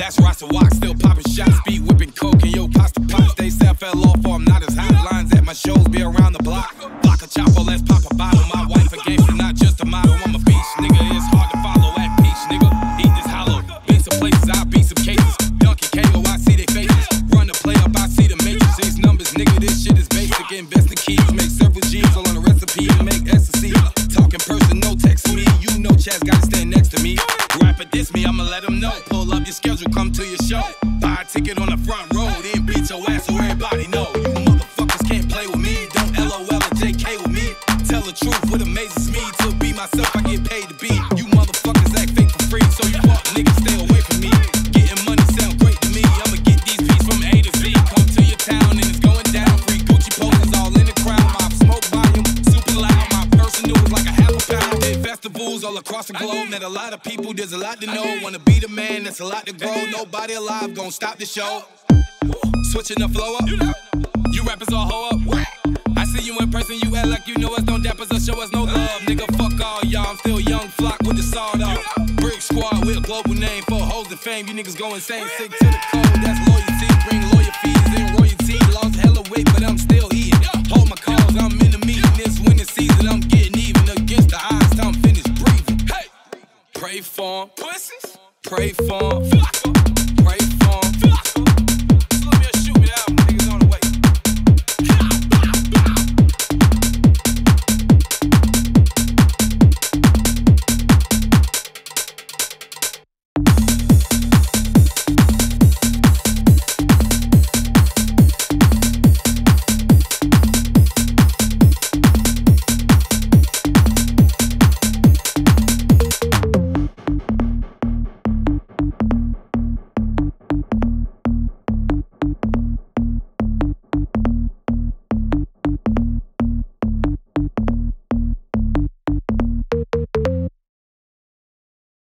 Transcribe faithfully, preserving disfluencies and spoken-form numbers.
That's where I still walk, still popping shots, speed whipping coke and yo pasta pops. They say I fell off or I'm not as hot. Lines at my shows be around the block. Block a chopper, let's pop a bottle. My wife a gangster, not just a model. I'm a beast, nigga. It's hard to follow at peach, nigga. Eat this hollow. Been some places, I beat some cases. Dunkin' K O, I see they faces. Run the play up, I see the matrix. These numbers, nigga, this shit is basic. Invest in keys, make several G's all on a recipe to make ecstasy. Talking person, no text me. You know Chaz gotta stand next to me. Rapper diss me, I'ma let him know. Pull up your schedule, come to your show. Buy a ticket on the front row, then beat your ass so everybody know. You motherfuckers can't play with me. Don't L O L or J K with me. Tell the truth, what amazes me. To be myself, I get paid to be. You motherfuckers act fake for free, so you fuck niggas stay away from me. Getting money sound great to me. I'ma get these beats from A to Z. Come to your town and it's going down. Free Gucci posters all in the crowd. My smoke volume super loud. My personal is like a half a pound. Did festivals all across the globe. Met a lot of people, there's a lot to know. Wanna be the man, that's a lot to grow. Nobody alive gon' stop the show. Switching the flow up. You rappers all hoe up. I see you in person, you act like you know us. Don't dap us or show us no love. Nigga, fuck all y'all. I'm still young flock with the sawed off. Brick squad with a global name for hoes and fame. You niggas go insane. Sick to the code, that's loyalty. Bring loyal